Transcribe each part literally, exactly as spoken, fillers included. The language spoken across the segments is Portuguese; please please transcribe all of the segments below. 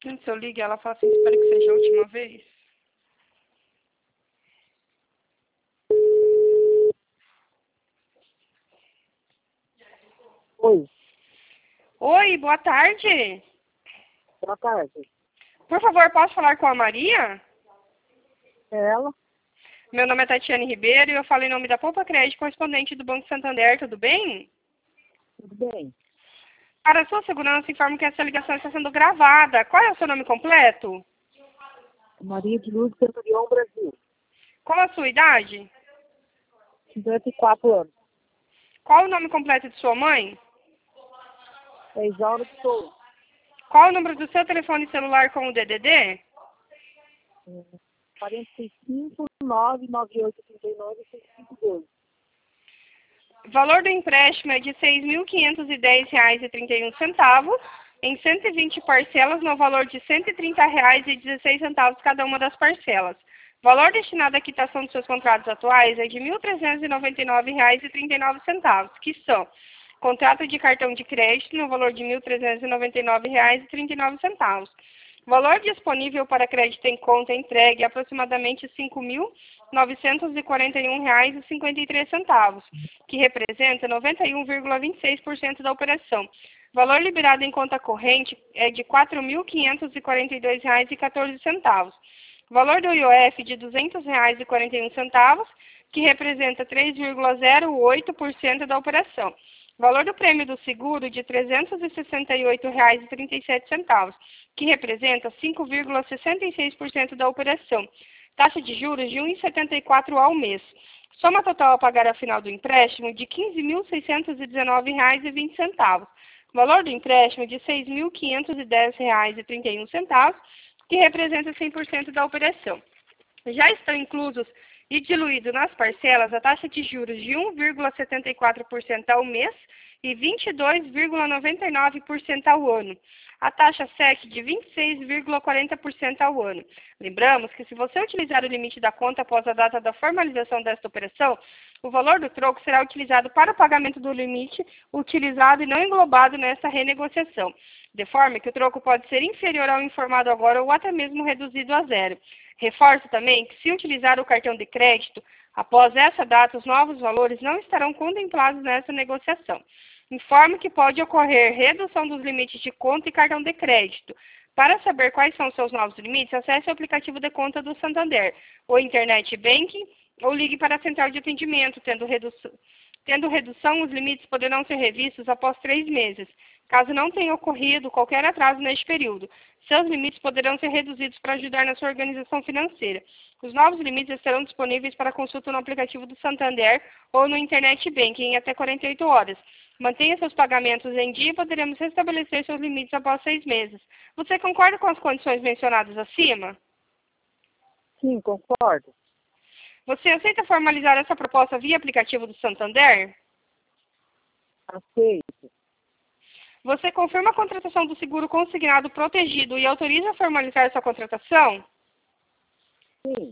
Se eu ligo, ela fala assim, espero que seja a última vez. Oi, Oi, boa tarde. boa tarde. Por favor, posso falar com a Maria? É ela? Meu nome é Tatiane Ribeiro e eu falo em nome da Poupa Crédito, correspondente do Banco Santander, tudo bem? Tudo bem? Para a sua segurança, informo que essa ligação está sendo gravada. Qual é o seu nome completo? Maria de Luz Centurião, Brasil. Qual a sua idade? cinquenta e quatro anos. Qual o nome completo de sua mãe? É Isaura de Souza. Qual o número do seu telefone celular com o D D D? quarenta e cinco, nove nove oito, trinta e nove, sessenta e cinco, doze. Valor do empréstimo é de seis mil quinhentos e dez reais e trinta e um centavos, em cento e vinte parcelas no valor de cento e trinta reais e dezesseis centavos cada uma das parcelas. Valor destinado à quitação dos seus contratos atuais é de mil trezentos e noventa e nove reais e trinta e nove centavos, que são contrato de cartão de crédito no valor de mil trezentos e noventa e nove reais e trinta e nove centavos. Valor disponível para crédito em conta entregue é aproximadamente cinco mil novecentos e quarenta e um reais e cinquenta e três centavos, que representa noventa e um vírgula vinte e seis por cento da operação. Valor liberado em conta corrente é de quatro mil quinhentos e quarenta e dois reais e quatorze centavos. Valor do I O F de duzentos reais e quarenta e um centavos, que representa três vírgula zero oito por cento da operação. Valor do prêmio do seguro de trezentos e sessenta e oito reais e trinta e sete centavos, que representa cinco vírgula sessenta e seis por cento da operação. Taxa de juros de um vírgula setenta e quatro ao mês. Soma total a pagar ao final do empréstimo de quinze mil seiscentos e dezenove reais e vinte centavos. Valor do empréstimo de seis mil quinhentos e dez reais e trinta e um centavos, que representa cem por cento da operação. Já estão inclusos e diluídos nas parcelas a taxa de juros de um vírgula setenta e quatro por cento ao mês e vinte e dois vírgula noventa e nove por cento ao ano. A taxa S E C de vinte e seis vírgula quarenta por cento ao ano. Lembramos que se você utilizar o limite da conta após a data da formalização desta operação, o valor do troco será utilizado para o pagamento do limite utilizado e não englobado nesta renegociação, de forma que o troco pode ser inferior ao informado agora ou até mesmo reduzido a zero. Reforço também que, se utilizar o cartão de crédito, após essa data, os novos valores não estarão contemplados nessa negociação. Informo que pode ocorrer redução dos limites de conta e cartão de crédito. Para saber quais são seus novos limites, acesse o aplicativo de conta do Santander, ou Internet Banking, ou ligue para a central de atendimento. Tendo redução, tendo redução, os limites poderão ser revistos após três meses. Caso não tenha ocorrido qualquer atraso neste período, seus limites poderão ser reduzidos para ajudar na sua organização financeira. Os novos limites estarão disponíveis para consulta no aplicativo do Santander ou no Internet Banking em até quarenta e oito horas. Mantenha seus pagamentos em dia e poderemos restabelecer seus limites após seis meses. Você concorda com as condições mencionadas acima? Sim, concordo. Você aceita formalizar essa proposta via aplicativo do Santander? Aceito. Você confirma a contratação do seguro consignado protegido e autoriza a formalizar essa contratação? Sim.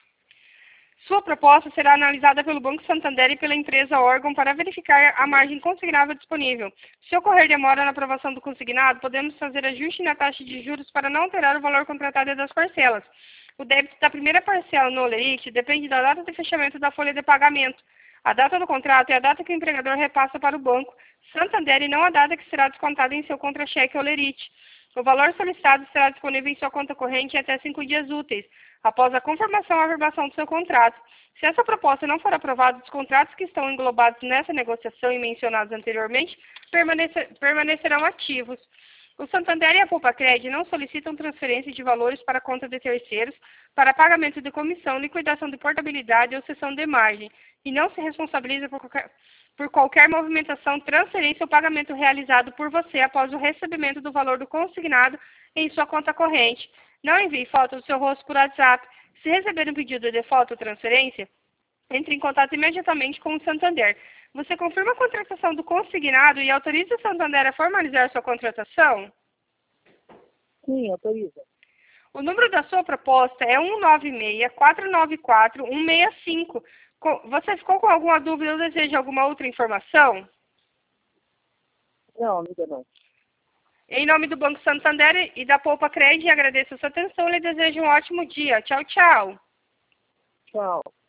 Sua proposta será analisada pelo Banco Santander e pela empresa órgão para verificar a margem consignável disponível. Se ocorrer demora na aprovação do consignado, podemos fazer ajuste na taxa de juros para não alterar o valor contratado das parcelas. O débito da primeira parcela no Olerite depende da data de fechamento da folha de pagamento. A data do contrato é a data que o empregador repassa para o Banco Santander e não a data que será descontada em seu contra-cheque Olerite. O valor solicitado será disponível em sua conta corrente em até cinco dias úteis, após a conformação ou afirmação do seu contrato. Se essa proposta não for aprovada, os contratos que estão englobados nessa negociação e mencionados anteriormente permanecer, permanecerão ativos. O Santander e a Poupa Crédito não solicitam transferência de valores para conta de terceiros para pagamento de comissão, liquidação de portabilidade ou cessão de margem, e não se responsabiliza por qualquer, por qualquer movimentação, transferência ou pagamento realizado por você após o recebimento do valor do consignado em sua conta corrente. Não envie foto do seu rosto por WhatsApp. Se receber um pedido de foto ou transferência, entre em contato imediatamente com o Santander. Você confirma a contratação do consignado e autoriza o Santander a formalizar sua contratação? Sim, autoriza. O número da sua proposta é um nove seis, quatro nove quatro, um seis cinco. Você ficou com alguma dúvida ou deseja alguma outra informação? Não, amiga, não. Em nome do Banco Santander e da Poupa Cred, agradeço a sua atenção e lhe desejo um ótimo dia. Tchau, tchau. Tchau.